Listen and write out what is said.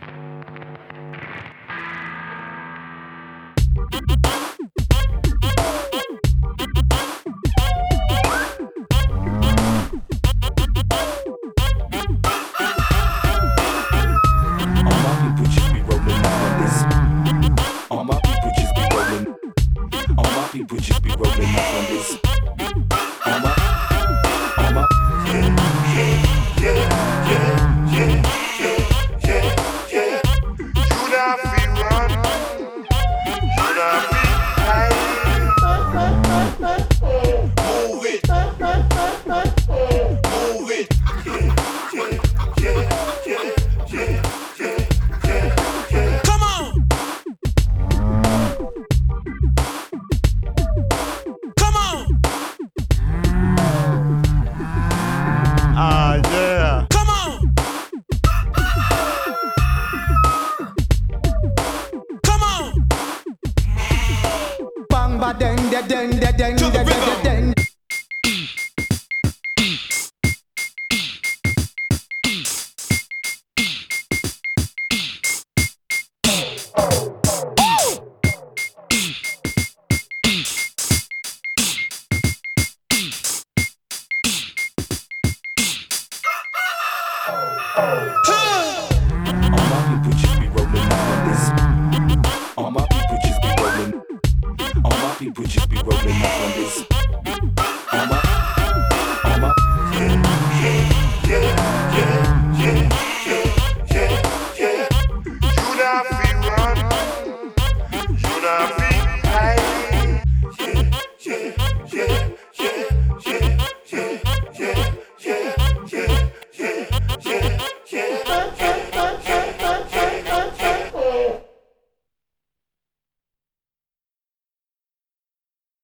People just be rolling up on this. Should I be run? Should I be hiding? Move it. Move it. Come on. Come on. Ah, yeah. Come on. Come on. Bang ba deng de deng de deng To the de de rhythm. deng. All my people just be rolling up on this. All my people just be rolling. All my people just be rolling up on this.